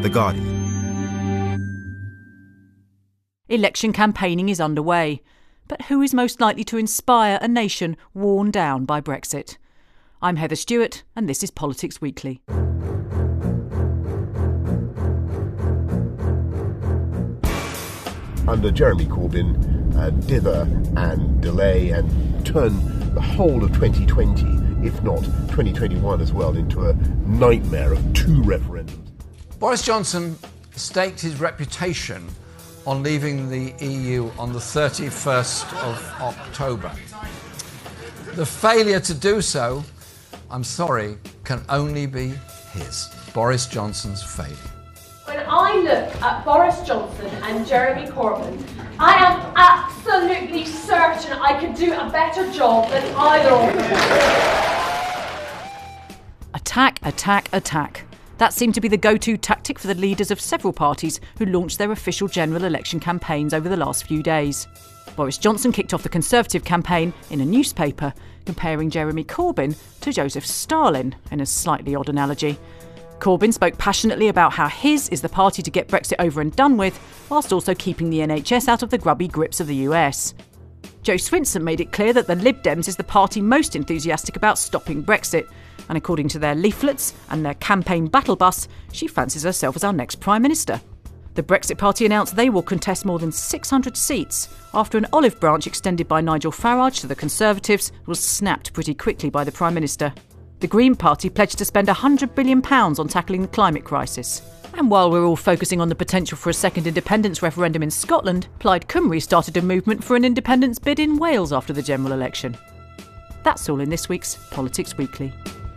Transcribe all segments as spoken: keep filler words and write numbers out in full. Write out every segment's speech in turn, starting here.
The Guardian. Election campaigning is underway. But who is most likely to inspire a nation worn down by Brexit? I'm Heather Stewart, and this is Politics Weekly. Under Jeremy Corbyn, uh, dither and delay and turn the whole of twenty twenty, if not twenty twenty-one as well, into a nightmare of two referendums. Boris Johnson staked his reputation on leaving the E U on the thirty-first of October. The failure to do so, I'm sorry, can only be his, Boris Johnson's failure. When I look at Boris Johnson and Jeremy Corbyn, I am absolutely certain I could do a better job than either of them. Attack, attack, attack. That seemed to be the go-to tactic for the leaders of several parties who launched their official general election campaigns over the last few days. Boris Johnson kicked off the Conservative campaign in a newspaper, comparing Jeremy Corbyn to Joseph Stalin, in a slightly odd analogy. Corbyn spoke passionately about how his is the party to get Brexit over and done with, whilst also keeping the N H S out of the grubby grips of the U S. Jo Swinson made it clear that the Lib Dems is the party most enthusiastic about stopping Brexit, and according to their leaflets and their campaign battle bus, she fancies herself as our next Prime Minister. The Brexit Party announced they will contest more than six hundred seats after an olive branch extended by Nigel Farage to the Conservatives was snapped pretty quickly by the Prime Minister. The Green Party pledged to spend one hundred billion pounds on tackling the climate crisis. And while we're all focusing on the potential for a second independence referendum in Scotland, Plaid Cymru started a movement for an independence bid in Wales after the general election. That's all in this week's Politics Weekly.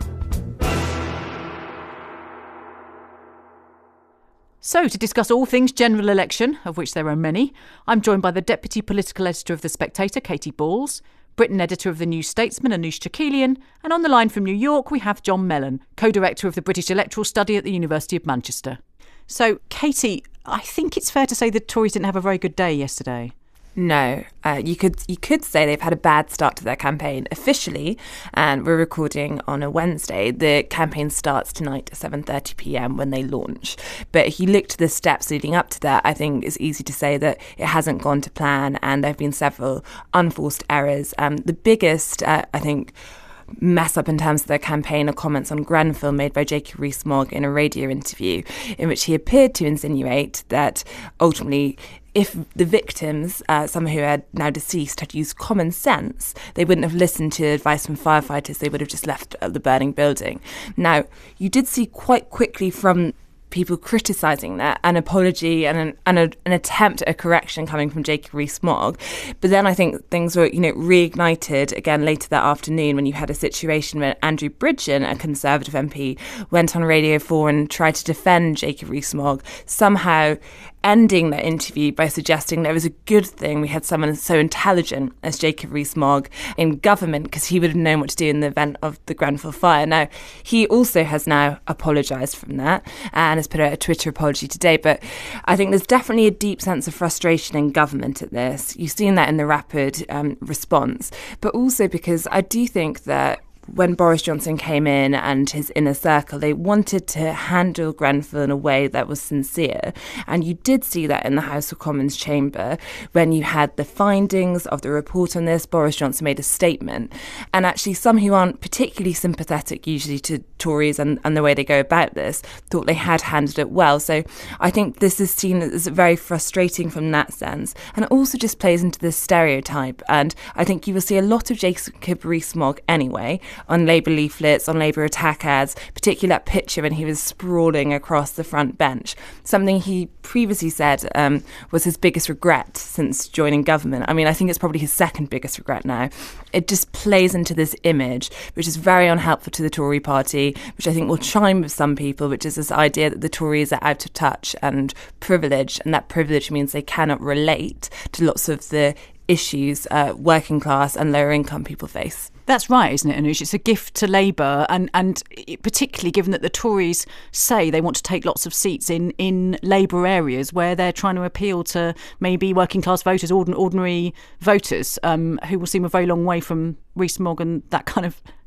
So, to discuss all things general election, of which there are many, I'm joined by the Deputy Political Editor of The Spectator, Katy Balls, Britain Editor of The New Statesman, Anoush Chakelian, and on the line from New York we have John Mellon, Co-Director of the British Electoral Study at the University of Manchester. So, Katy, I think it's fair to say the Tories didn't have a very good day yesterday. No, uh, you could you could say they've had a bad start to their campaign officially, and we're recording on a Wednesday. The campaign starts tonight at seven thirty p.m. when they launch. But if you look to the steps leading up to that, I think it's easy to say that it hasn't gone to plan, and there have been several unforced errors. Um, the biggest, uh, I think, mess up in terms of their campaign are comments on Grenfell made by Jacob Rees-Mogg in a radio interview, in which he appeared to insinuate that ultimately, if the victims, uh, some who are now deceased, had used common sense, they wouldn't have listened to advice from firefighters, they would have just left the burning building. Now, you did see quite quickly from people criticising that, an apology and an, and a, an attempt at a correction coming from Jacob Rees-Mogg. But then I think things were, you know, reignited again later that afternoon when you had a situation where Andrew Bridgen, a Conservative M P, went on Radio four and tried to defend Jacob Rees-Mogg, somehow ending that interview by suggesting that it was a good thing we had someone so intelligent as Jacob Rees-Mogg in government, because he would have known what to do in the event of the Grenfell fire. Now, he also has now apologised from that and has put out a Twitter apology today, but I think there's definitely a deep sense of frustration in government at this. You've seen that in the rapid um, response, but also because I do think that when Boris Johnson came in and his inner circle, they wanted to handle Grenfell in a way that was sincere. And you did see that in the House of Commons chamber when you had the findings of the report on this. Boris Johnson made a statement. And actually some who aren't particularly sympathetic usually to Tories and, and the way they go about this thought they had handled it well. So I think this is seen as very frustrating from that sense. And it also just plays into this stereotype. And I think you will see a lot of Jacob Rees-Mogg anyway, on Labour leaflets, on Labour attack ads, particularly that picture when he was sprawling across the front bench. Something he previously said um, was his biggest regret since joining government. I mean, I think it's probably his second biggest regret now. It just plays into this image, which is very unhelpful to the Tory party, which I think will chime with some people, which is this idea that the Tories are out of touch and privileged, and that privilege means they cannot relate to lots of the issues uh, working class and lower income people face. That's right, isn't it, Anoush? It's a gift to Labour, and, and particularly given that the Tories say they want to take lots of seats in, in Labour areas where they're trying to appeal to maybe working class voters, ordinary, ordinary voters, um, who will seem a very long way from Rees-Mogg and that kind of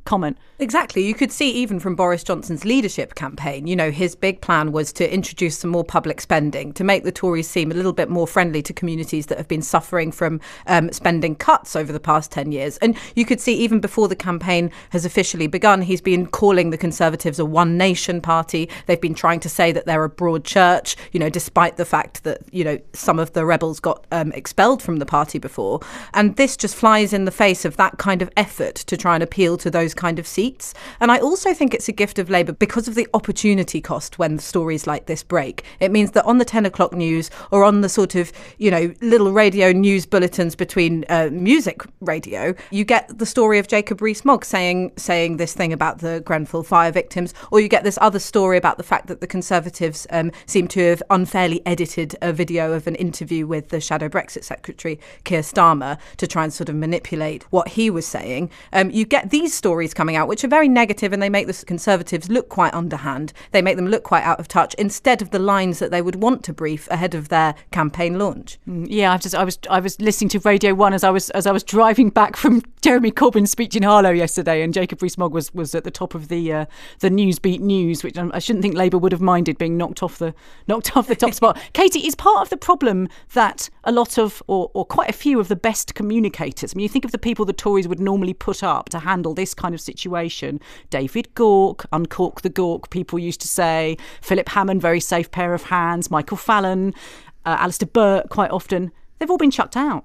comment. Exactly. You could see even from Boris Johnson's leadership campaign, you know, his big plan was to introduce some more public spending, to make the Tories seem a little bit more friendly to communities that have been suffering from um, spending cuts over the past ten years. And you could see even before the campaign has officially begun, he's been calling the Conservatives a one nation party. They've been trying to say that they're a broad church, you know, despite the fact that, you know, some of the rebels got um, expelled from the party before. And this just flies in the face of that kind of effort to try and appeal to those kind of seats. And I also think it's a gift of Labour because of the opportunity cost when stories like this break. It means that on the ten o'clock news or on the sort of, you know, little radio news bulletins between uh, music radio, you get the story of Jacob Rees-Mogg saying saying this thing about the Grenfell fire victims, or you get this other story about the fact that the Conservatives um, seem to have unfairly edited a video of an interview with the shadow Brexit secretary, Keir Starmer, to try and sort of manipulate what he was saying. Um, you get these stories coming out, which are very negative, and they make the Conservatives look quite underhand. They make them look quite out of touch instead of the lines that they would want to brief ahead of their campaign launch. Yeah, I just I was I was listening to Radio One as I was as I was driving back from Jeremy Corbyn's speech in Harlow yesterday, and Jacob Rees-Mogg was, was at the top of the uh, the Newsbeat News, which I shouldn't think Labour would have minded being knocked off the knocked off the top spot. Katie, is part of the problem that a lot of or or quite a few of the best communicators, I mean, you think of the people the Tories would normally put up to handle this kind of situation. David Gauke, uncork the Gauke, people used to say. Philip Hammond, very safe pair of hands. Michael Fallon, uh, Alistair Burt, quite often. They've all been chucked out.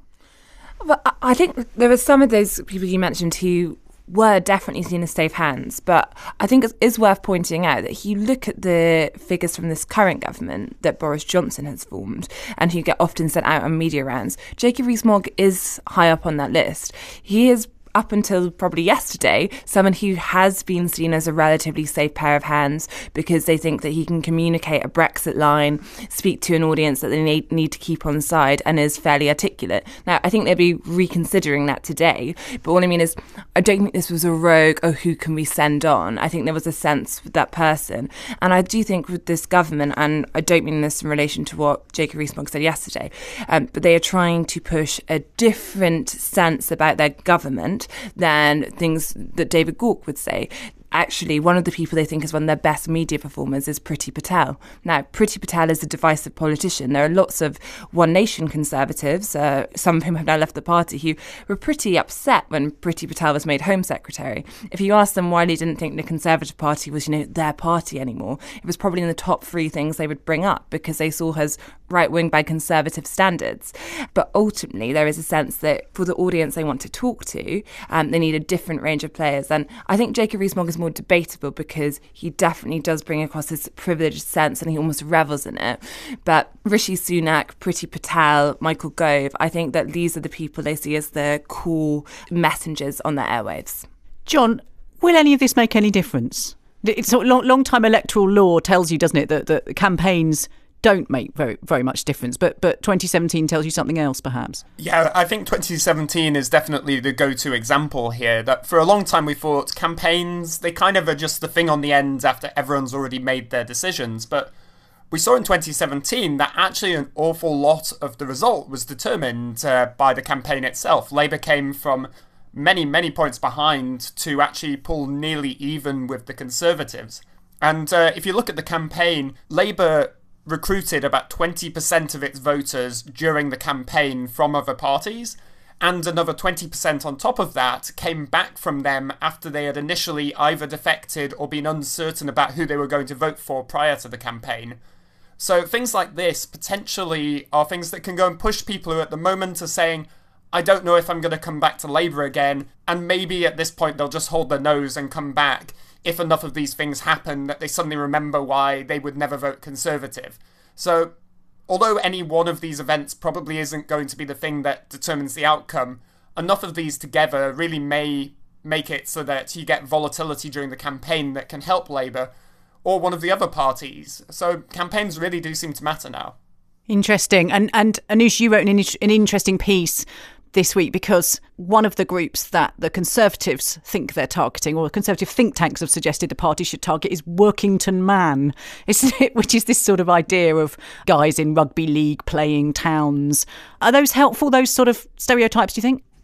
But I think there were some of those people you mentioned who were definitely seen as safe hands. But I think it is worth pointing out that if you look at the figures from this current government that Boris Johnson has formed and who get often sent out on media rounds, Jacob Rees-Mogg is high up on that list. He is, up until probably yesterday, someone who has been seen as a relatively safe pair of hands because they think that he can communicate a Brexit line, speak to an audience that they need, need to keep on side, and is fairly articulate. Now, I think they'll be reconsidering that today, but what I mean is, I don't think this was a rogue, oh, who can we send on? I think there was a sense with that person. And I do think with this government, and I don't mean this in relation to what Jacob Rees-Mogg said yesterday, um, but they are trying to push a different sense about their government than things that David Gauke would say. Actually, one of the people they think is one of their best media performers is Priti Patel. Now, Priti Patel is a divisive politician. There are lots of One Nation Conservatives, uh, some of whom have now left the party, who were pretty upset when Priti Patel was made Home Secretary. If you ask them why they didn't think the Conservative Party was, you know, their party anymore, it was probably in the top three things they would bring up because they saw her as right-wing by Conservative standards. But ultimately, there is a sense that for the audience they want to talk to, um, they need a different range of players. And I think Jacob Rees-Mogg is more debatable because he definitely does bring across this privileged sense and he almost revels in it. But Rishi Sunak, Priti Patel, Michael Gove, I think that these are the people they see as the cool messengers on their airwaves. John, will any of this make any difference? It's a long, long time electoral law tells you, doesn't it, that, that campaigns don't make very very much difference, but but twenty seventeen tells you something else, perhaps. Yeah, I think twenty seventeen is definitely the go-to example here. That for a long time we thought campaigns, they kind of are just the thing on the end after everyone's already made their decisions. But we saw in twenty seventeen that actually an awful lot of the result was determined uh, by the campaign itself. Labour came from many, many points behind to actually pull nearly even with the Conservatives. And uh, if you look at the campaign, Labour recruited about twenty percent of its voters during the campaign from other parties, and another twenty percent on top of that came back from them after they had initially either defected or been uncertain about who they were going to vote for prior to the campaign. So things like this potentially are things that can go and push people who at the moment are saying, I don't know if I'm going to come back to Labour again, and maybe at this point they'll just hold their nose and come back if enough of these things happen that they suddenly remember why they would never vote Conservative. So, although any one of these events probably isn't going to be the thing that determines the outcome, enough of these together really may make it so that you get volatility during the campaign that can help Labour or one of the other parties. So campaigns really do seem to matter now. Interesting. And and Anoosh, you wrote an, an interesting piece this week because one of the groups that the Conservatives think they're targeting, or the Conservative think tanks have suggested the party should target, is Workington Man, isn't it? Which is this sort of idea of guys in rugby league playing towns. Are those helpful, those sort of stereotypes, do you think?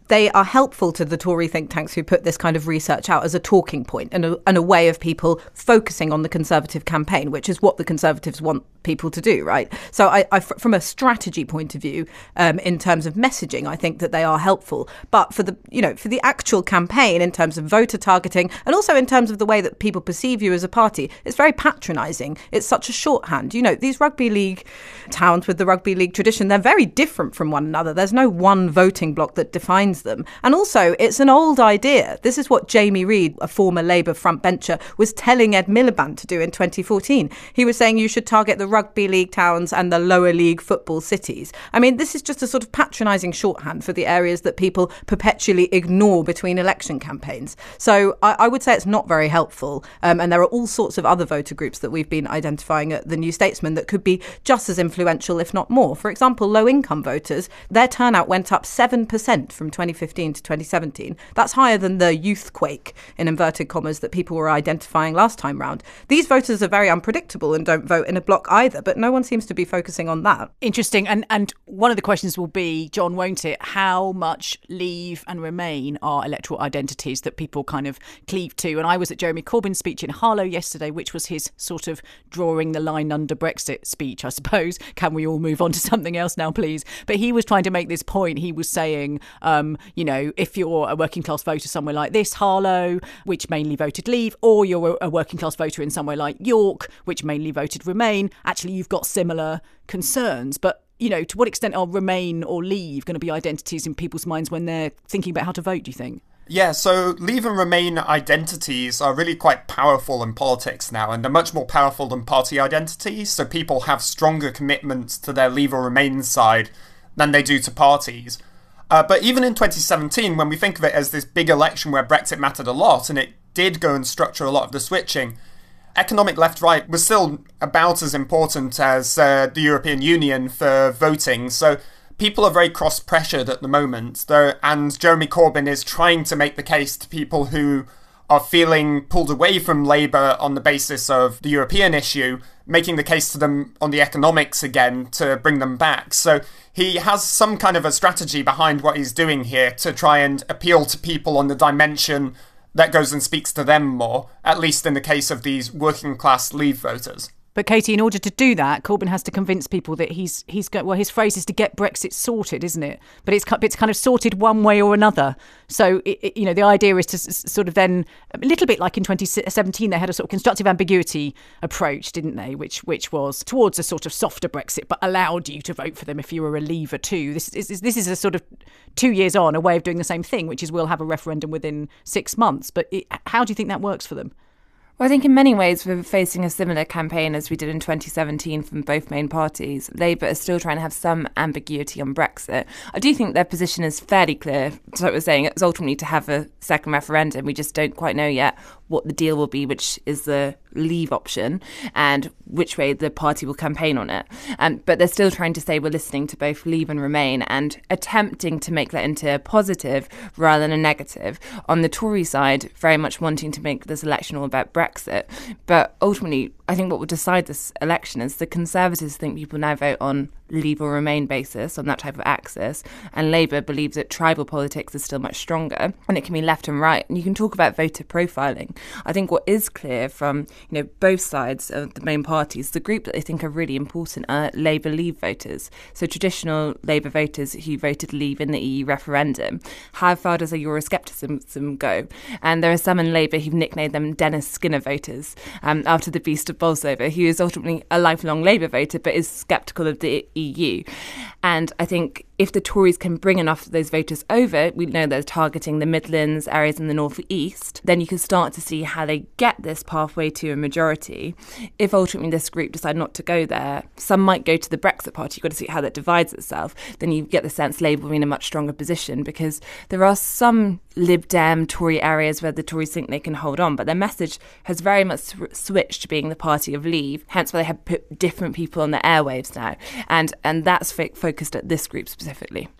they are helpful to the Tory think tanks who put this kind of research out as a talking point and a, and a way of people focusing on the Conservative campaign, which is what the Conservatives want people to do, right? So I, I from a strategy point of view, um, in terms of messaging, I think that they are helpful. But for the, you know, for the actual campaign, in terms of voter targeting and also in terms of the way that people perceive you as a party, it's very patronising. It's such a shorthand. You know, these rugby league towns with the rugby league tradition, they're very different from one another. There's no one voting bloc that defines them. And also, it's an old idea. This is what Jamie Reid, a former Labour frontbencher, was telling Ed Miliband to do in twenty fourteen. He was saying you should target the rugby league towns and the lower league football cities. I mean, this is just a sort of patronising shorthand for the areas that people perpetually ignore between election campaigns. So I, I would say it's not very helpful. Um, and there are all sorts of other voter groups that we've been identifying at the New Statesman that could be just as influential, if not more. For example, low-income voters, their turnout went up seven percent from twenty fifteen to twenty seventeen. That's higher than the youthquake, in inverted commas, that people were identifying last time round. These voters are very unpredictable and don't vote in a bloc either, but no one seems to be focusing on that. Interesting. And and one of the questions will be, John, won't it, how much Leave and Remain are electoral identities that people kind of cleave to? And I was at Jeremy Corbyn's speech in Harlow yesterday, which was his sort of drawing the line under Brexit speech, I suppose. Can we all move on to something else now, please? But he was trying to make this point. He was saying, um, you know, if you're a working class voter somewhere like this, Harlow, which mainly voted Leave, or you're a working class voter in somewhere like York, which mainly voted Remain, actually you've got similar concerns. But, you know, to what extent are Remain or Leave going to be identities in people's minds when they're thinking about how to vote, do you think? Yeah, so Leave and Remain identities are really quite powerful in politics now, and they're much more powerful than party identities. So people have stronger commitments to their Leave or Remain side than they do to parties. Uh, but even in twenty seventeen, when we think of it as this big election where Brexit mattered a lot, and it did go and structure a lot of the switching, economic left-right was still about as important as uh, the European Union for voting. So people are very cross-pressured at the moment, though, and Jeremy Corbyn is trying to make the case to people who are feeling pulled away from Labour on the basis of the European issue, making the case to them on the economics again to bring them back. So he has some kind of a strategy behind what he's doing here to try and appeal to people on the dimension that goes and speaks to them more, at least in the case of these working class Leave voters. But Katie, in order to do that, Corbyn has to convince people that he's he's got, well, his phrase is to get Brexit sorted, isn't it? But it's it's kind of sorted one way or another. So it, it, you know, the idea is to s- sort of then, a little bit like in twenty seventeen, they had a sort of constructive ambiguity approach, didn't they? Which which was towards a sort of softer Brexit, but allowed you to vote for them if you were a Leaver too. This is this is a sort of two years on a way of doing the same thing, which is we'll have a referendum within six months. But it, how do you think that works for them? Well, I think in many ways we're facing a similar campaign as we did in twenty seventeen from both main parties. Labour is still trying to have some ambiguity on Brexit. I do think their position is fairly clear. So what we're saying, it's ultimately to have a second referendum. We just don't quite know yet what the deal will be, which is the Leave option, and which way the party will campaign on it. Um, but they're still trying to say we're listening to both Leave and Remain and attempting to make that into a positive rather than a negative. On the Tory side, very much wanting to make this election all about Brexit. But ultimately, I think what will decide this election is the Conservatives think people now vote on Leave or Remain basis, on that type of axis, and Labour believes that tribal politics is still much stronger and it can be left and right. And you can talk about voter profiling. I think what is clear from, you know, both sides of the main parties, the group that they think are really important are Labour Leave voters. So traditional Labour voters who voted Leave in the E U referendum. How far does a Euroscepticism go? And there are some in Labour who've nicknamed them Dennis Skinner voters, um, after the beast of Bolsover, who is ultimately a lifelong Labour voter but is sceptical of the E U. And I think if the Tories can bring enough of those voters over, we know they're targeting the Midlands, areas in the North East, then you can start to see how they get this pathway to a majority. If ultimately this group decide not to go there, some might go to the Brexit Party. You've got to see how that divides itself. Then you get the sense Labour will be in a much stronger position, because there are some Lib Dem Tory areas where the Tories think they can hold on, but their message has very much sw- switched to being the party of Leave, hence why they have put different people on the airwaves now. And, and that's fo- focused at this group specifically.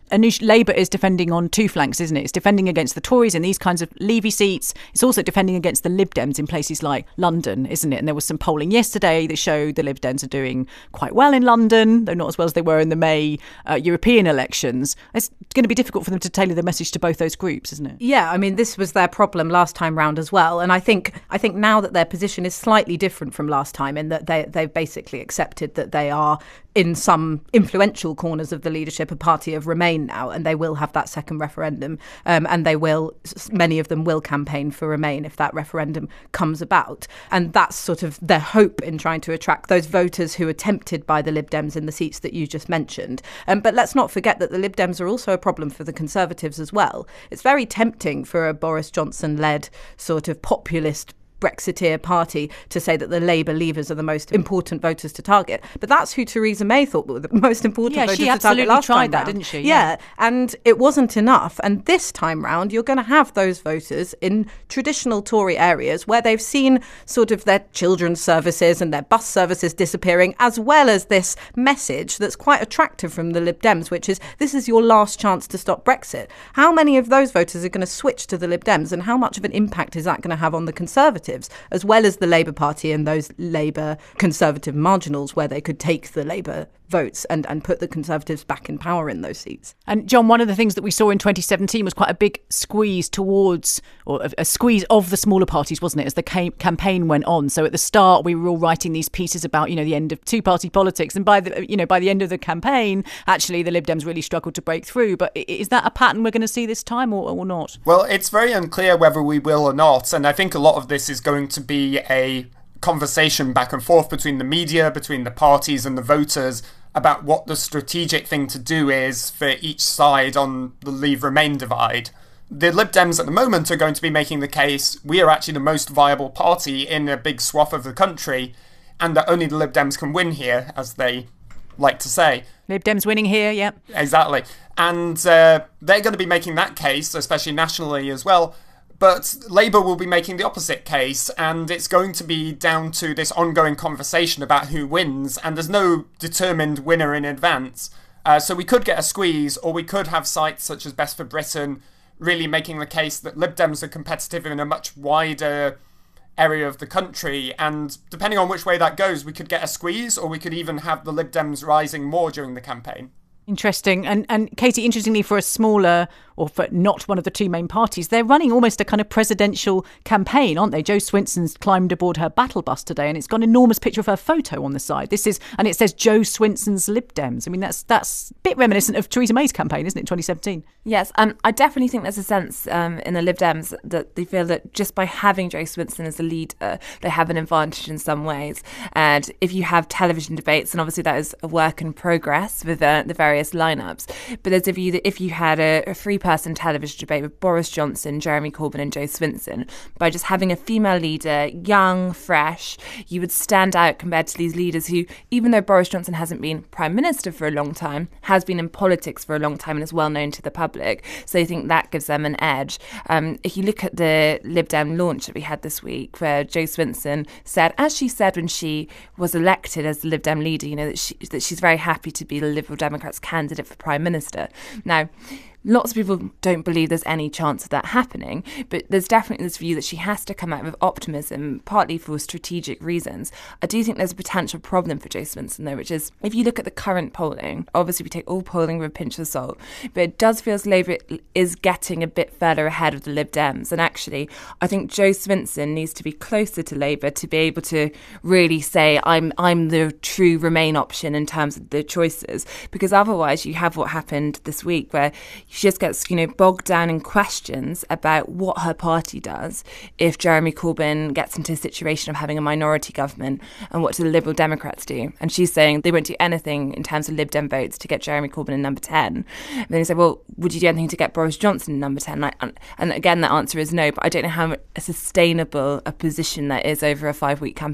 Anoosh, Labour is defending on two flanks, isn't it? It's defending against the Tories in these kinds of Levy seats. It's also defending against the Lib Dems in places like London, isn't it? And there was some polling yesterday that showed the Lib Dems are doing quite well in London, though not as well as they were in the May uh, European elections. It's going to be difficult for them to tailor the message to both those groups, isn't it? Yeah, I mean, this was their problem last time round as well. And I think I think now that their position is slightly different from last time, in that they, they've basically accepted that they are, in some influential corners of the leadership, a party of Remain now, and they will have that second referendum, um, and they will, many of them will campaign for Remain if that referendum comes about. And that's sort of their hope in trying to attract those voters who are tempted by the Lib Dems in the seats that you just mentioned. Um, but let's not forget that the Lib Dems are also a problem for the Conservatives as well. It's very tempting for a Boris Johnson-led sort of populist Brexiteer party to say that the Labour leavers are the most important voters to target. But that's who Theresa May thought were the most important yeah, voters she to target last tried time that, round. didn't she? Yeah. yeah, and it wasn't enough. And this time round, you're going to have those voters in traditional Tory areas where they've seen sort of their children's services and their bus services disappearing, as well as this message that's quite attractive from the Lib Dems, which is this is your last chance to stop Brexit. How many of those voters are going to switch to the Lib Dems, and how much of an impact is that going to have on the Conservatives, as well as the Labour Party and those Labour Conservative marginals where they could take the Labour votes and, and put the Conservatives back in power in those seats? And John, one of the things that we saw in twenty seventeen was quite a big squeeze towards, or a, a squeeze of the smaller parties, wasn't it, as the cam- campaign went on. So at the start, we were all writing these pieces about, you know, the end of two-party politics. And by the, you know, by the end of the campaign, actually, the Lib Dems really struggled to break through. But is that a pattern we're going to see this time or, or not? Well, it's very unclear whether we will or not. And I think a lot of this is going to be a conversation back and forth between the media, between the parties and the voters about what the strategic thing to do is for each side on the Leave-Remain divide. The Lib Dems at the moment are going to be making the case we are actually the most viable party in a big swath of the country, and that only the Lib Dems can win here, as they like to say. Lib Dems winning here, yeah. Exactly. And uh, they're going to be making that case, especially nationally as well. But Labour will be making the opposite case, and it's going to be down to this ongoing conversation about who wins, and there's no determined winner in advance. Uh, so we could get a squeeze, or we could have sites such as Best for Britain really making the case that Lib Dems are competitive in a much wider area of the country, and depending on which way that goes, we could get a squeeze, or we could even have the Lib Dems rising more during the campaign. Interesting. And and Katie, interestingly, for a smaller, or for not one of the two main parties, they're running almost a kind of presidential campaign, aren't they? Jo Swinson's climbed aboard her battle bus today, and it's got an enormous picture of her photo on the side. This is, and it says Jo Swinson's Lib Dems. I mean, that's that's a bit reminiscent of Theresa May's campaign, isn't it, twenty seventeen? Yes, and I definitely think there's a sense um, in the Lib Dems that they feel that just by having Jo Swinson as a leader, they have an advantage in some ways. And if you have television debates, and obviously that is a work in progress with uh, the various lineups, but there's a view that if you had a, a three-person television debate with Boris Johnson, Jeremy Corbyn and Jo Swinson, by just having a female leader, young, fresh, you would stand out compared to these leaders who, even though Boris Johnson hasn't been Prime Minister for a long time, has been in politics for a long time and is well known to the public. So I think that gives them an edge. Um, if you look at the Lib Dem launch that we had this week, where Jo Swinson said, as she said when she was elected as the Lib Dem leader, you know, that she that she's very happy to be the Liberal Democrats' candidate for Prime Minister. Now, lots of people don't believe there's any chance of that happening, but there's definitely this view that she has to come out with optimism, partly for strategic reasons. I do think there's a potential problem for Jo Swinson, though, which is, if you look at the current polling, obviously we take all polling with a pinch of salt, but it does feel as Labour is getting a bit further ahead of the Lib Dems. And actually, I think Jo Swinson needs to be closer to Labour to be able to really say, I'm I'm the true Remain option in terms of the choices, because otherwise you have what happened this week, where she just gets, you know, bogged down in questions about what her party does if Jeremy Corbyn gets into a situation of having a minority government, and what do the Liberal Democrats do? And she's saying they won't do anything in terms of Lib Dem votes to get Jeremy Corbyn in number ten. And then they say, well, would you do anything to get Boris Johnson in number ten? Like, and again, the answer is no, but I don't know how sustainable a position that is over a five-week campaign.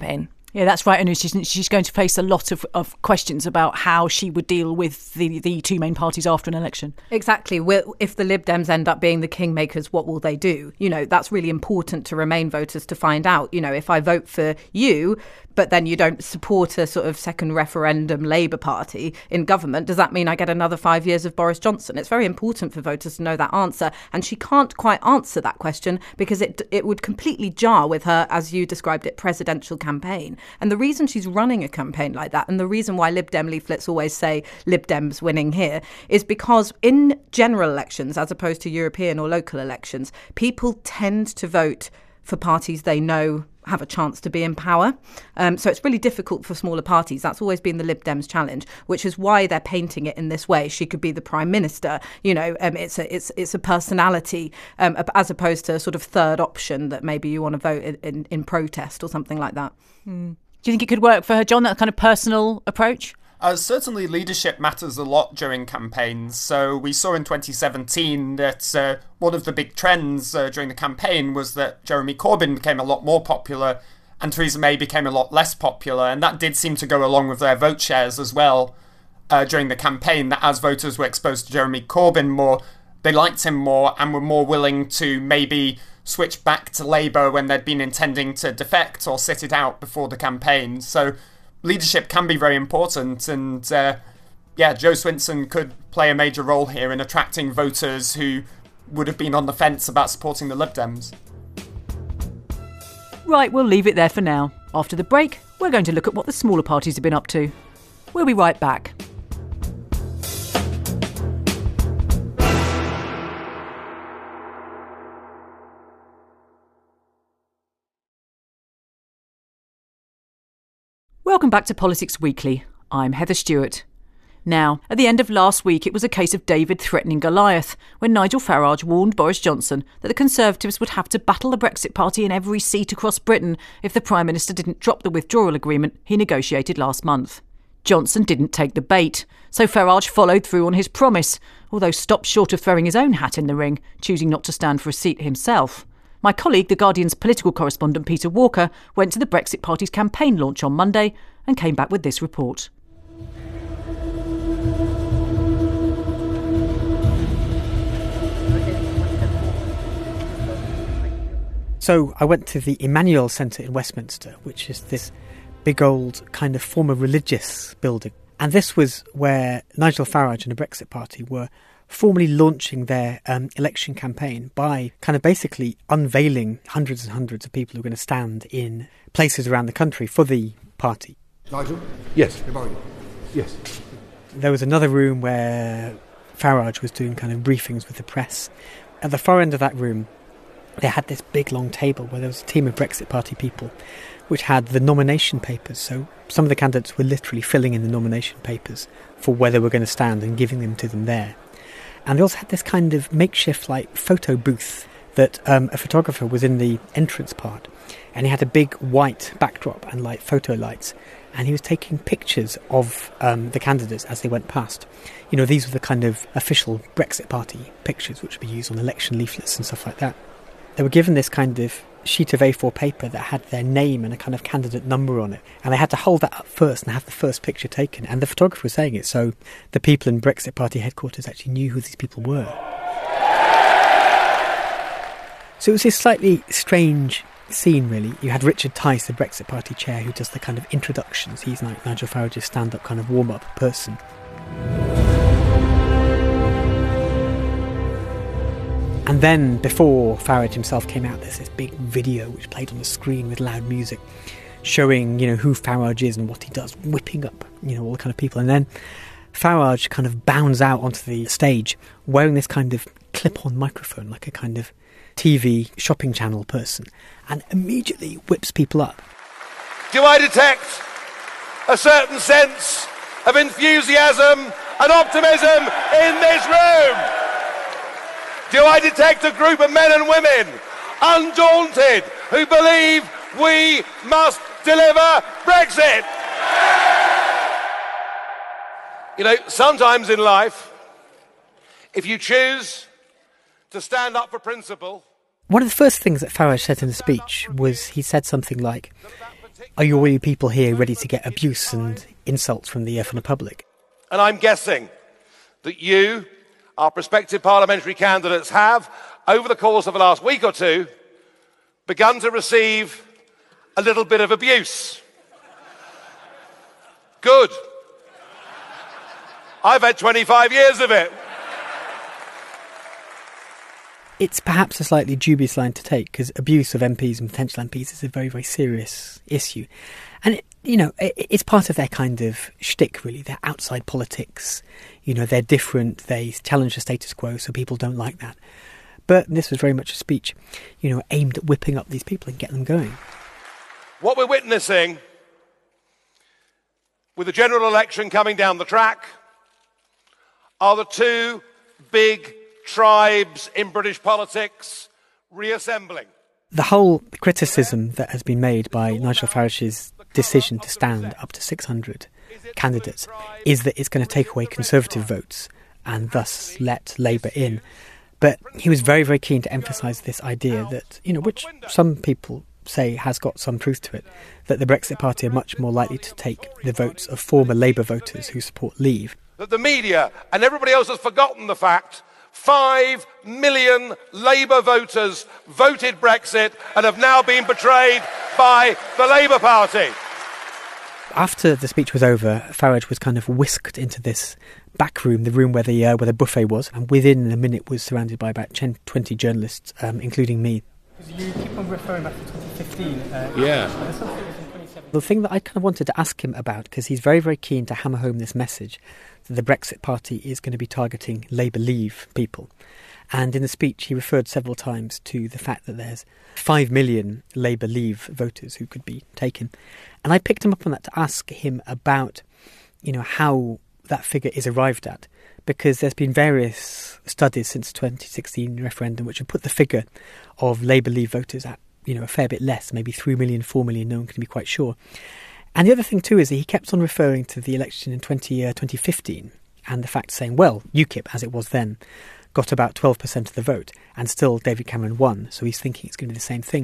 Yeah, that's right. And she's, she's going to face a lot of, of questions about how she would deal with the, the two main parties after an election. Exactly. If the Lib Dems end up being the kingmakers, what will they do? You know, that's really important to Remain voters to find out. You know, if I vote for you, but then you don't support a sort of second referendum Labour Party in government, does that mean I get another five years of Boris Johnson? It's very important for voters to know that answer. And she can't quite answer that question because it it would completely jar with her, as you described it, presidential campaign. And the reason she's running a campaign like that, and the reason why Lib Dem leaflets always say Lib Dems winning here, is because in general elections, as opposed to European or local elections, people tend to vote for parties they know have a chance to be in power. Um, so it's really difficult for smaller parties. That's always been the Lib Dems challenge, which is why they're painting it in this way. She could be the prime minister. You know, um, it's a it's it's a personality um, as opposed to a sort of third option that maybe you want to vote in, in, in protest or something like that. Mm. Do you think it could work for her, John, that kind of personal approach? Uh, certainly leadership matters a lot during campaigns. So we saw in twenty seventeen that uh, one of the big trends uh, during the campaign was that Jeremy Corbyn became a lot more popular and Theresa May became a lot less popular. And that did seem to go along with their vote shares as well uh, during the campaign, that as voters were exposed to Jeremy Corbyn more, they liked him more and were more willing to maybe switch back to Labour when they'd been intending to defect or sit it out before the campaign. So leadership can be very important, and uh, yeah, Jo Swinson could play a major role here in attracting voters who would have been on the fence about supporting the Lib Dems. Right, we'll leave it there for now. After the break, we're going to look at what the smaller parties have been up to. We'll be right back. Welcome back to Politics Weekly. I'm Heather Stewart. Now, at the end of last week, it was a case of David threatening Goliath, when Nigel Farage warned Boris Johnson that the Conservatives would have to battle the Brexit Party in every seat across Britain if the Prime Minister didn't drop the withdrawal agreement he negotiated last month. Johnson didn't take the bait, so Farage followed through on his promise, although stopped short of throwing his own hat in the ring, choosing not to stand for a seat himself. My colleague, The Guardian's political correspondent Peter Walker, went to the Brexit Party's campaign launch on Monday and came back with this report. So I went to the Emmanuel Centre in Westminster, which is this big old kind of former religious building. And this was where Nigel Farage and the Brexit Party were formally launching their um, election campaign by kind of basically unveiling hundreds and hundreds of people who are going to stand in places around the country for the party. Nigel? Yes. Good morning. Yes. There was another room where Farage was doing kind of briefings with the press. At the far end of that room, they had this big long table where there was a team of Brexit Party people which had the nomination papers. So some of the candidates were literally filling in the nomination papers for where they were going to stand and giving them to them there. And they also had this kind of makeshift like photo booth that um, a photographer was in the entrance part, and he had a big white backdrop and like photo lights, and he was taking pictures of um, the candidates as they went past. You know, these were the kind of official Brexit Party pictures which would be used on election leaflets and stuff like that. They were given this kind of sheet of A four paper that had their name and a kind of candidate number on it, and they had to hold that up first and have the first picture taken, and the photographer was saying it so the people in Brexit Party headquarters actually knew who these people were. So it was this slightly strange scene, really. You had Richard Tice, the Brexit Party chair, who does the kind of introductions. He's like Nigel Farage's stand-up kind of warm-up person. And then, before Farage himself came out, there's this big video which played on the screen with loud music, showing, you know, who Farage is and what he does, whipping up, you know, all the kind of people. And then Farage kind of bounds out onto the stage, wearing this kind of clip-on microphone, like a kind of T V shopping channel person, and immediately whips people up. Do I detect a certain sense of enthusiasm and optimism in this room? Do I detect a group of men and women, undaunted, who believe we must deliver Brexit? You know, sometimes in life, if you choose to stand up for principle... One of the first things that Farage said in the speech was he said something like, are you already people here ready to get abuse and insults from the, uh, from the public? And I'm guessing that you, our prospective parliamentary candidates, have, over the course of the last week or two, begun to receive a little bit of abuse. Good. I've had twenty-five years of it. It's perhaps a slightly dubious line to take, because abuse of M Ps and potential M Ps is a very, very serious issue. And, it, you know, it, it's part of their kind of shtick, really. They're outside politics. You know, they're different. They challenge the status quo, so people don't like that. But this was very much a speech, you know, aimed at whipping up these people and getting them going. What we're witnessing, with the general election coming down the track, are the two big tribes in British politics reassembling. The whole criticism that has been made by Nigel Farage's decision to stand up to six hundred candidates is that it's going to take away Conservative votes and thus let Labour in. But he was very, very keen to emphasise this idea that, you know, which some people say has got some truth to it, that the Brexit Party are much more likely to take the votes of former Labour voters who support Leave. That the media and everybody else has forgotten the fact five million Labour voters voted Brexit and have now been betrayed by the Labour Party. After the speech was over, Farage was kind of whisked into this back room, the room where the uh, where the buffet was, and within a minute was surrounded by about ten, twenty journalists, um, including me. You keep on referring back to twenty fifteen. Uh, yeah. The thing that I kind of wanted to ask him about, because he's very, very keen to hammer home this message that the Brexit Party is going to be targeting Labour Leave people. And in the speech, he referred several times to the fact that there's five million Labour Leave voters who could be taken. And I picked him up on that to ask him about, you know, how that figure is arrived at, because there's been various studies since the twenty sixteen referendum which have put the figure of Labour Leave voters at, you know, a fair bit less, maybe three million, four million, no one can be quite sure. And the other thing too is that he kept on referring to the election in twenty fifteen and the fact saying, well, UKIP, as it was then, got about twelve percent of the vote, and still David Cameron won, so he's thinking it's going to be the same thing.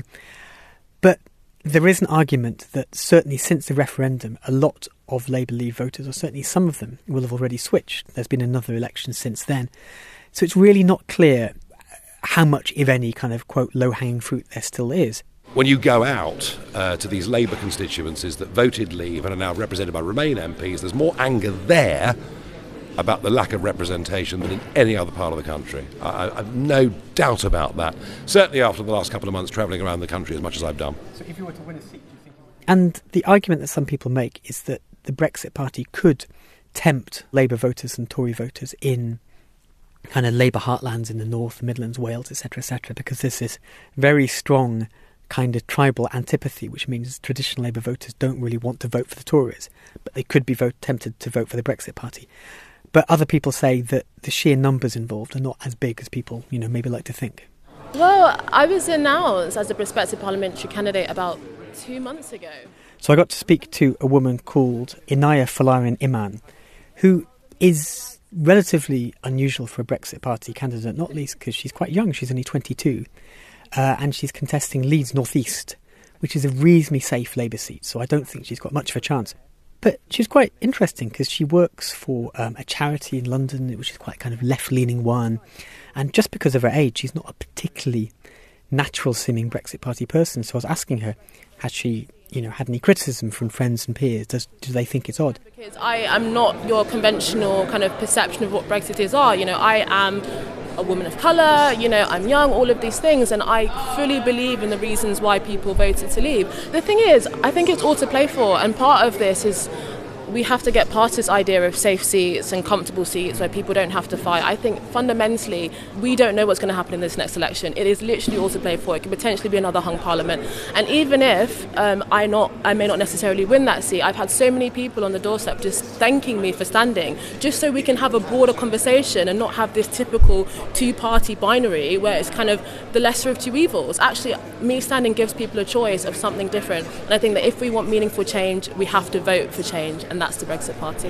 But there is an argument that certainly since the referendum, a lot of Labour Leave voters, or certainly some of them, will have already switched. There's been another election since then. So it's really not clear how much, if any, kind of, quote, low-hanging fruit there still is. When you go out uh, to these Labour constituencies that voted Leave and are now represented by Remain M Ps, there's more anger there about the lack of representation than in any other part of the country. I, I've no doubt about that. Certainly after the last couple of months travelling around the country as much as I've done. So if you were to win a seat, do you think... And the argument that some people make is that the Brexit Party could tempt Labour voters and Tory voters in kind of Labour heartlands in the North, Midlands, Wales, et cetera, et cetera, because there's this very strong kind of tribal antipathy, which means traditional Labour voters don't really want to vote for the Tories, but they could be vote, tempted to vote for the Brexit Party. But other people say that the sheer numbers involved are not as big as people, you know, maybe like to think. Well, I was announced as a prospective parliamentary candidate about two months ago. So I got to speak to a woman called Inaya Folarin Iman, who is relatively unusual for a Brexit Party candidate, not least because she's quite young, she's only twenty-two, uh, and she's contesting Leeds North East, which is a reasonably safe Labour seat, so I don't think she's got much of a chance. But she's quite interesting because she works for um, a charity in London, which is quite kind of left-leaning one. And just because of her age, she's not a particularly natural-seeming Brexit Party person. So I was asking her, has she, you know, had any criticism from friends and peers? Does, do they think it's odd? Because I am not your conventional kind of perception of what Brexiteers are. You know, I am a woman of colour, you know, I'm young, all of these things, and I fully believe in the reasons why people voted to leave. The thing is, I think it's all to play for, and part of this is we have to get past this idea of safe seats and comfortable seats where people don't have to fight. I think fundamentally we don't know what's going to happen in this next election. It is literally all to play for. It could potentially be another hung parliament. And even if um, I not, I may not necessarily win that seat, I've had so many people on the doorstep just thanking me for standing, just so we can have a broader conversation and not have this typical two-party binary where it's kind of the lesser of two evils. Actually, me standing gives people a choice of something different. And I think that if we want meaningful change, we have to vote for change. And that's the Brexit Party.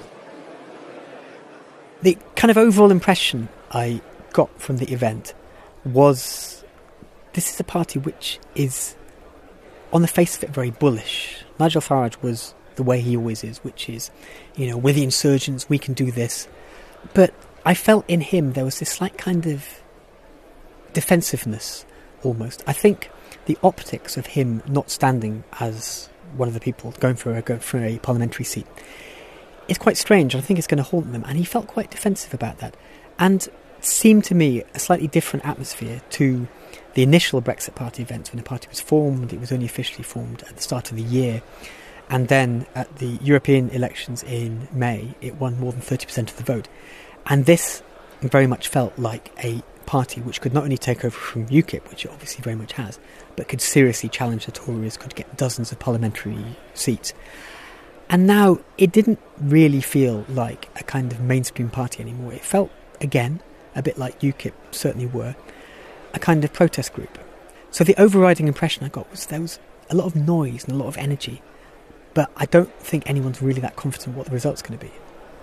The kind of overall impression I got from the event was this is a party which is on the face of it, very bullish. Nigel Farage was the way he always is, which is, you know, we're the insurgents, we can do this. But I felt in him there was this slight kind of defensiveness, almost. I think the optics of him not standing as one of the people going for a, going for a parliamentary seat is quite strange. I think it's going to haunt them, and he felt quite defensive about that. And seemed to me a slightly different atmosphere to the initial Brexit Party events when the party was formed. It was only officially formed at the start of the year. And then at the European elections in May, it won more than thirty percent of the vote. And this very much felt like a party which could not only take over from UKIP, which it obviously very much has, but could seriously challenge the Tories, could get dozens of parliamentary seats. And now it didn't really feel like a kind of mainstream party anymore. It felt, again, a bit like UKIP certainly were, a kind of protest group. So the overriding impression I got was there was a lot of noise and a lot of energy, but I don't think anyone's really that confident what the result's going to be.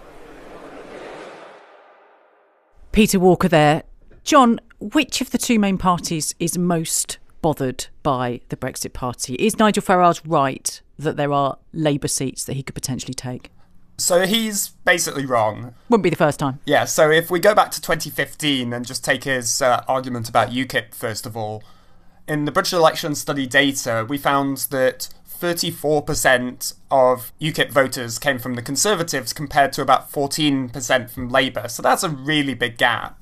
Peter Walker there. John, which of the two main parties is most bothered by the Brexit Party? Is Nigel Farage right that there are Labour seats that he could potentially take? So he's basically wrong. Wouldn't be the first time. Yeah, so if we go back to twenty fifteen and just take his uh, argument about UKIP first of all, in the British election study data, we found that thirty-four percent of UKIP voters came from the Conservatives compared to about fourteen percent from Labour. So that's a really big gap.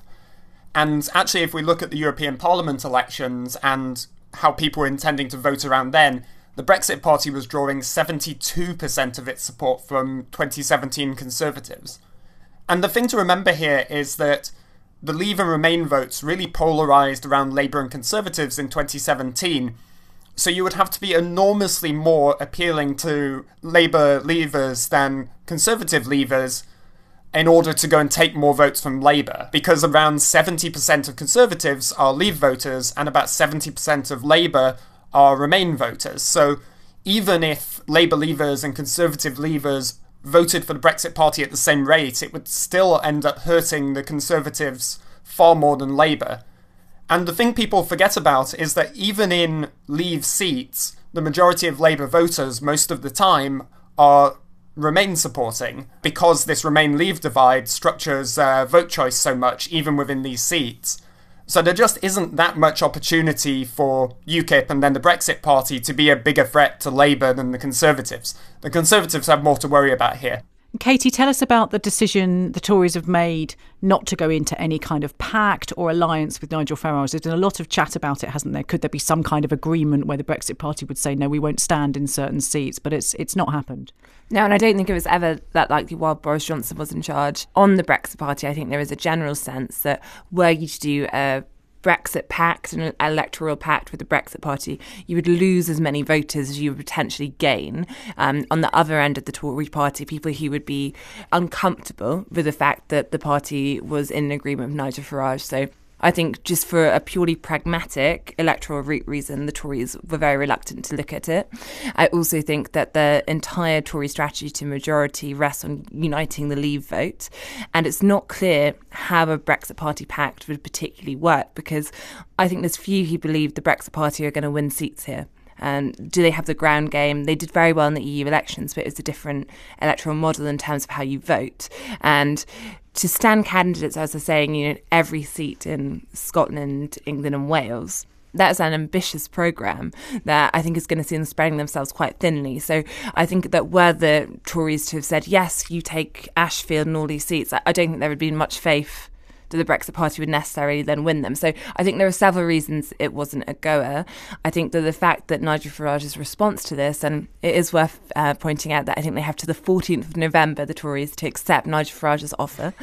And actually, if we look at the European Parliament elections and how people were intending to vote around then, the Brexit Party was drawing seventy-two percent of its support from twenty seventeen Conservatives. And the thing to remember here is that the Leave and Remain votes really polarised around Labour and Conservatives in twenty seventeen. So you would have to be enormously more appealing to Labour leavers than Conservative leavers in order to go and take more votes from Labour, because around seventy percent of Conservatives are Leave voters and about seventy percent of Labour are Remain voters. So even if Labour leavers and Conservative leavers voted for the Brexit Party at the same rate, it would still end up hurting the Conservatives far more than Labour. And the thing people forget about is that even in Leave seats, the majority of Labour voters most of the time are Remain supporting, because this Remain-Leave divide structures uh, vote choice so much, even within these seats. So there just isn't that much opportunity for UKIP and then the Brexit Party to be a bigger threat to Labour than the Conservatives. The Conservatives have more to worry about here. Katie, tell us about the decision the Tories have made not to go into any kind of pact or alliance with Nigel Farage. There's been a lot of chat about it, hasn't there? Could there be some kind of agreement where the Brexit Party would say, no, we won't stand in certain seats? But it's it's not happened. No, and I don't think it was ever that likely while Boris Johnson was in charge. On the Brexit Party, I think there is a general sense that were you to do a Brexit pact, an electoral pact with the Brexit Party, you would lose as many voters as you would potentially gain. Um, on the other end of the Tory party, people who would be uncomfortable with the fact that the party was in agreement with Nigel Farage. So I think just for a purely pragmatic electoral route reason, the Tories were very reluctant to look at it. I also think that the entire Tory strategy to majority rests on uniting the Leave vote. And it's not clear how a Brexit Party pact would particularly work, because I think there's few who believe the Brexit Party are going to win seats here. And do they have the ground game? They did very well in the E U elections, but it's a different electoral model in terms of how you vote. And to stand candidates, as I was saying, you know, every seat in Scotland, England and Wales, that's an ambitious programme that I think is going to see them spreading themselves quite thinly. So I think that were the Tories to have said, yes, you take Ashfield and all these seats, I don't think there would be much faith that the Brexit Party would necessarily then win them. So I think there are several reasons it wasn't a goer. I think that the fact that Nigel Farage's response to this, and it is worth uh, pointing out that I think they have to the fourteenth of November, the Tories, to accept Nigel Farage's offer.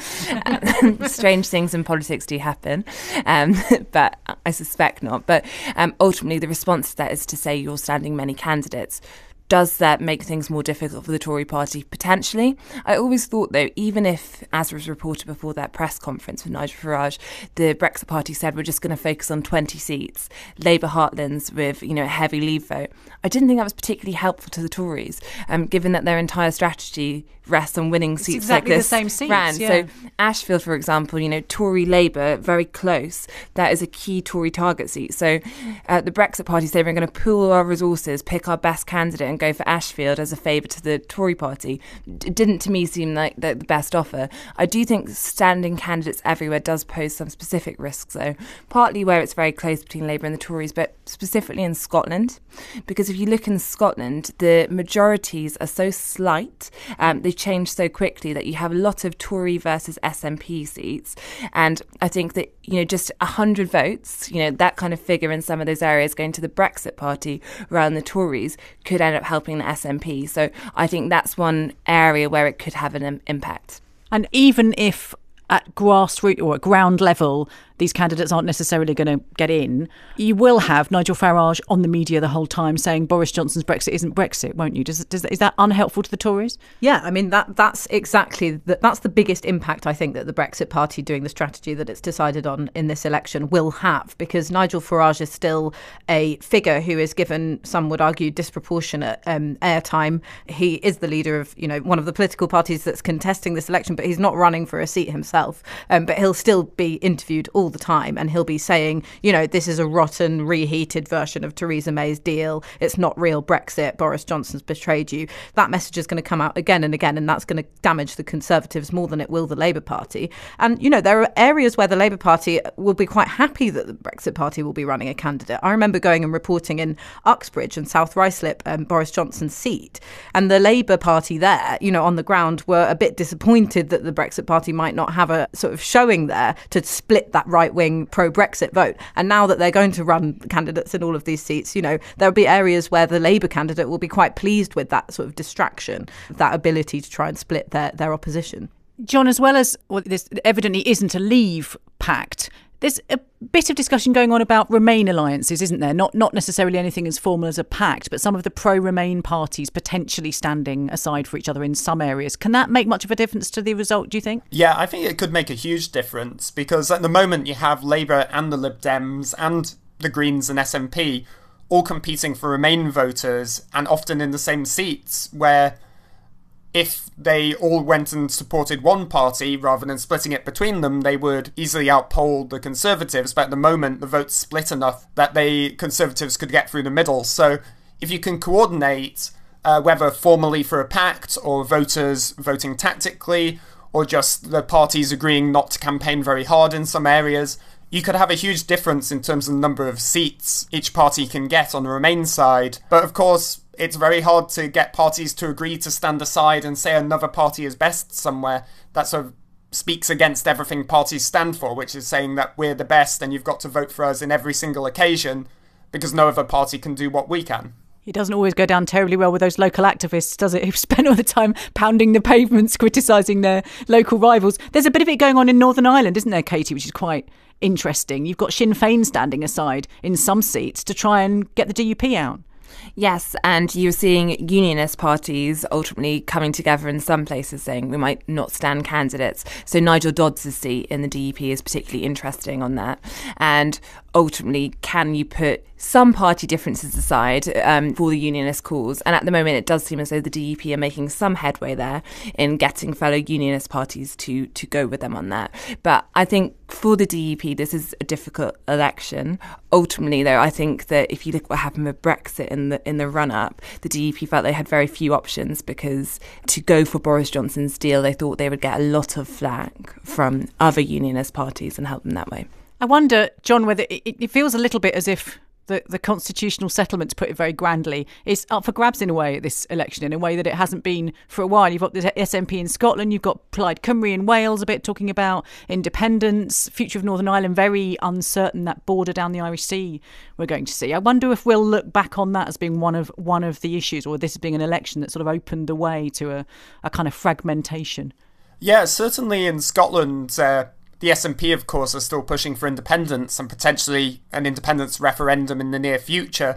Strange things in politics do happen, um, but I suspect not. But um, ultimately the response to that is to say you're standing many candidates. Does that make things more difficult for the Tory party? Potentially. I always thought, though, even if, as was reported before that press conference with Nigel Farage, the Brexit party said we're just going to focus on twenty seats, Labour heartlands with, you know, a heavy Leave vote, I didn't think that was particularly helpful to the Tories, um, given that their entire strategy rests on winning it's seats exactly like this. the same seats, ran. yeah. So Ashfield, for example, you know, Tory Labour, very close. That is a key Tory target seat. So uh, the Brexit party say we're going to pool our resources, pick our best candidate and go for Ashfield as a favour to the Tory party. It didn't to me seem like the, the best offer. I do think standing candidates everywhere does pose some specific risks, though, partly where it's very close between Labour and the Tories, but specifically in Scotland. Because if you look in Scotland, the majorities are so slight, um, they change so quickly that you have a lot of Tory versus S N P seats. And I think that, you know, just one hundred votes, you know, that kind of figure in some of those areas going to the Brexit party rather than the Tories could end up helping the S N P. So I think that's one area where it could have an im- impact. And even if at grassroots or at ground level, these candidates aren't necessarily going to get in, you will have Nigel Farage on the media the whole time saying Boris Johnson's Brexit isn't Brexit, won't you? Does, does is that unhelpful to the Tories? Yeah, I mean, that that's exactly, the, that's the biggest impact, I think, that the Brexit party doing the strategy that it's decided on in this election will have, because Nigel Farage is still a figure who is given, some would argue, disproportionate um, airtime. He is the leader of, you know, one of the political parties that's contesting this election, but he's not running for a seat himself. Um, but he'll still be interviewed all the time, and he'll be saying, you know, this is a rotten, reheated version of Theresa May's deal. It's not real Brexit. Boris Johnson's betrayed you. That message is going to come out again and again, and that's going to damage the Conservatives more than it will the Labour Party. And, you know, there are areas where the Labour Party will be quite happy that the Brexit Party will be running a candidate. I remember going and reporting in Uxbridge and South Ruislip, um, Boris Johnson's seat, and the Labour Party there, you know, on the ground were a bit disappointed that the Brexit Party might not have a sort of showing there to split that right-wing pro-Brexit vote. And now that they're going to run candidates in all of these seats, you know, there'll be areas where the Labour candidate will be quite pleased with that sort of distraction, that ability to try and split their, their opposition. John, as well as, well, this evidently isn't a Leave pact, there's a bit of discussion going on about Remain alliances, isn't there? Not not necessarily anything as formal as a pact, but some of the pro-Remain parties potentially standing aside for each other in some areas. Can that make much of a difference to the result, do you think? Yeah, I think it could make a huge difference, because at the moment you have Labour and the Lib Dems and the Greens and S N P all competing for Remain voters, and often in the same seats, where if they all went and supported one party rather than splitting it between them, they would easily outpoll the Conservatives. But at the moment, the vote's split enough that the Conservatives could get through the middle. So if you can coordinate, uh, whether formally for a pact or voters voting tactically, or just the parties agreeing not to campaign very hard in some areas, you could have a huge difference in terms of the number of seats each party can get on the Remain side. But of course, it's very hard to get parties to agree to stand aside and say another party is best somewhere. That sort of speaks against everything parties stand for, which is saying that we're the best and you've got to vote for us in every single occasion because no other party can do what we can. It doesn't always go down terribly well with those local activists, does it? Who've spent all the time pounding the pavements, criticising their local rivals. There's a bit of it going on in Northern Ireland, isn't there, Katie, which is quite interesting. You've got Sinn Féin standing aside in some seats to try and get the D U P out. Yes, and you're seeing unionist parties ultimately coming together in some places saying we might not stand candidates. So Nigel Dodds' seat in the D U P is particularly interesting on that. And ultimately, can you put some party differences aside um, for the unionist cause? And at the moment, it does seem as though the D U P are making some headway there in getting fellow unionist parties to, to go with them on that. But I think for the D U P, this is a difficult election. Ultimately, though, I think that if you look at what happened with Brexit in the in the run-up, the D U P felt they had very few options, because to go for Boris Johnson's deal, they thought they would get a lot of flack from other unionist parties and help them that way. I wonder, John, whether it, it feels a little bit as if the, the constitutional settlement, to put it very grandly, is up for grabs in a way at this election, in a way that it hasn't been for a while. You've got the S N P in Scotland, you've got Plaid Cymru in Wales a bit talking about independence, future of Northern Ireland, very uncertain, that border down the Irish Sea we're going to see. I wonder if we'll look back on that as being one of one of the issues, or this being an election that sort of opened the way to a, a kind of fragmentation. Yeah, certainly in Scotland, uh, the S N P, of course, are still pushing for independence and potentially an independence referendum in the near future.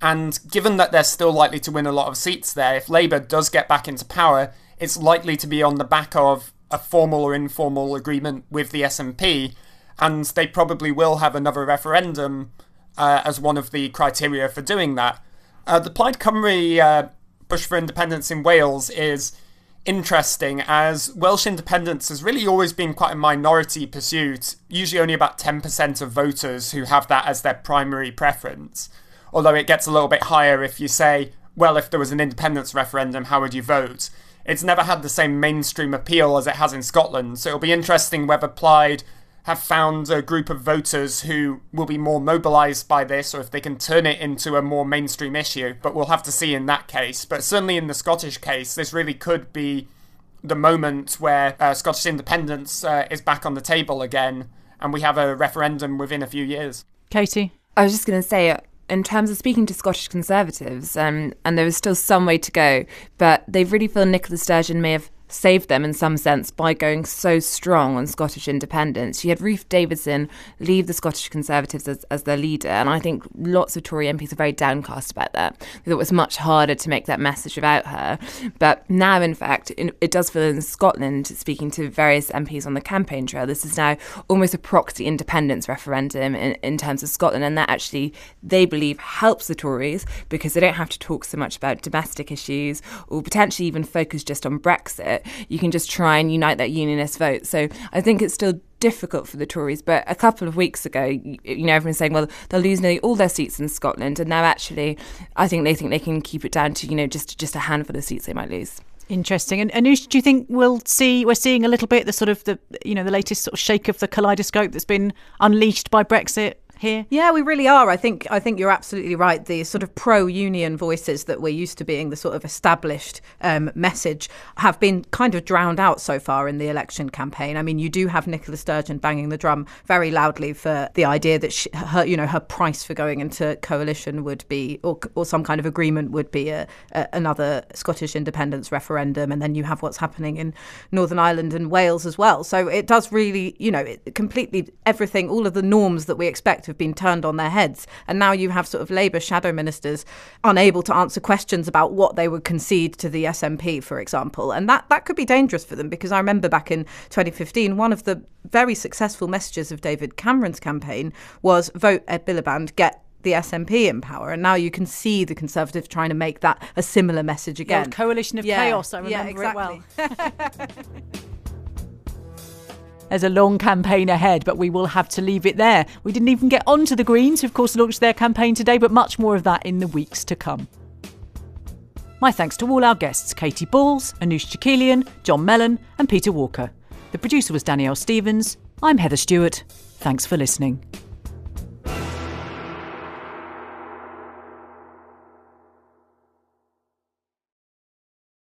And given that they're still likely to win a lot of seats there, if Labour does get back into power, it's likely to be on the back of a formal or informal agreement with the S N P, and they probably will have another referendum uh, as one of the criteria for doing that. Uh, the Plaid Cymru uh, push for independence in Wales is interesting, as Welsh independence has really always been quite a minority pursuit, usually only about ten percent of voters who have that as their primary preference. Although it gets a little bit higher if you say, well, if there was an independence referendum, how would you vote? It's never had the same mainstream appeal as it has in Scotland, so it'll be interesting whether Plaid have found a group of voters who will be more mobilised by this, or if they can turn it into a more mainstream issue, but we'll have to see in that case. But certainly in the Scottish case, this really could be the moment where uh, Scottish independence uh, is back on the table again, and we have a referendum within a few years. Katie? I was just going to say, in terms of speaking to Scottish Conservatives, um, and there is still some way to go, but they really feel Nicola Sturgeon may have saved them in some sense by going so strong on Scottish independence. You had Ruth Davidson leave the Scottish Conservatives as, as their leader, and I think lots of Tory M Ps are very downcast about that. They thought it was much harder to make that message without her. But now, in fact, in, it does feel in Scotland, speaking to various M Ps on the campaign trail, this is now almost a proxy independence referendum in, in terms of Scotland, and that actually, they believe, helps the Tories because they don't have to talk so much about domestic issues or potentially even focus just on Brexit. You can just try and unite that unionist vote. So I think it's still difficult for the Tories. But a couple of weeks ago, you, you know, everyone's saying, well, they'll lose nearly all their seats in Scotland. And now actually, I think they think they can keep it down to, you know, just, just a handful of seats they might lose. Interesting. And Anoosh, do you think we'll see, we're seeing a little bit the sort of the, you know, the latest sort of shake of the kaleidoscope that's been unleashed by Brexit here? Yeah, we really are. I think I think you're absolutely right. The sort of pro-union voices that we're used to being the sort of established um, message have been kind of drowned out so far in the election campaign. I mean, you do have Nicola Sturgeon banging the drum very loudly for the idea that she, her, you know, her price for going into coalition would be, or, or some kind of agreement would be a, a, another Scottish independence referendum. And then you have what's happening in Northern Ireland and Wales as well. So it does really, you know, it completely everything, all of the norms that we expect have been turned on their heads, and now you have sort of Labour shadow ministers unable to answer questions about what they would concede to the S N P, for example, and that that could be dangerous for them, because I remember back in twenty fifteen one of the very successful messages of David Cameron's campaign was vote Ed Miliband, get the S N P in power, and now you can see the Conservatives trying to make that a similar message again. The coalition of yeah. chaos, I remember yeah, exactly. it well. There's a long campaign ahead, but we will have to leave it there. We didn't even get on to the Greens, who of course launched their campaign today, but much more of that in the weeks to come. My thanks to all our guests, Katie Balls, Anoosh Chakelian, John Mellon and Peter Walker. The producer was Danielle Stevens. I'm Heather Stewart. Thanks for listening.